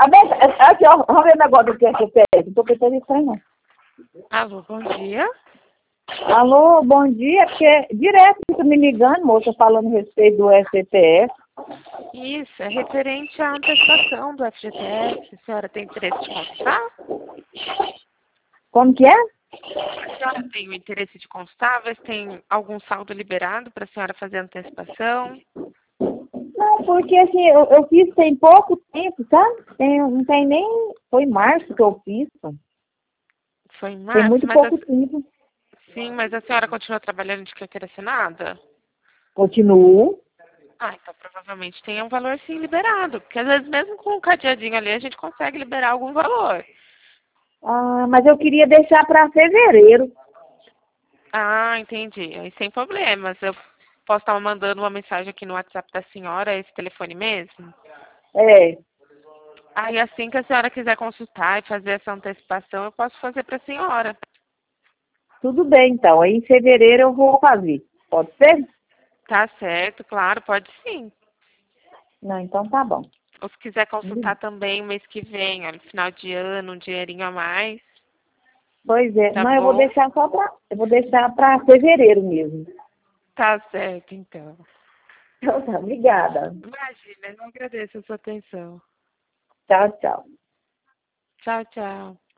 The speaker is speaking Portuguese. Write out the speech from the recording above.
Aqui, ó, vamos ver o negócio do que é que eu pego. Não tô pensando nisso aí, não. Alô, bom dia. Alô, bom dia, porque direto fica me ligando, moça, falando a respeito do SCTF. Isso, é referente à antecipação do FGTS. A senhora tem interesse de consultar? Como que é? A senhora tem o interesse de consultar? Ver se tem algum saldo liberado para a senhora fazer a antecipação? Não, porque assim, eu fiz tem pouco tempo, sabe? Não tem nem. Foi em março que eu fiz. Foi em Tem março, muito pouco tempo. sim, mas a senhora continua trabalhando de carteira assinada? Continuo. Ah, então provavelmente tem um valor sim liberado, porque às vezes mesmo com um cadeadinho ali a gente consegue liberar algum valor. Ah, mas eu queria deixar para fevereiro. Ah, entendi. Aí sem problemas. Eu posso estar mandando uma mensagem aqui no WhatsApp da senhora, esse telefone mesmo? É, Aí assim que a senhora quiser consultar e fazer essa antecipação, eu posso fazer para a senhora. tudo bem então. Aí em fevereiro eu vou fazer. Pode ser? Tá certo, claro, pode sim. Não, então tá bom. Ou se quiser consultar também mês que vem, ó, no final de ano, um dinheirinho a mais, Pois é. tá Não, eu vou bom? deixar só para. Eu vou deixar para fevereiro mesmo. Tá certo, então. Então tá, obrigada. Imagina, eu não agradeço a sua atenção. Tchau, tchau. Tchau, tchau.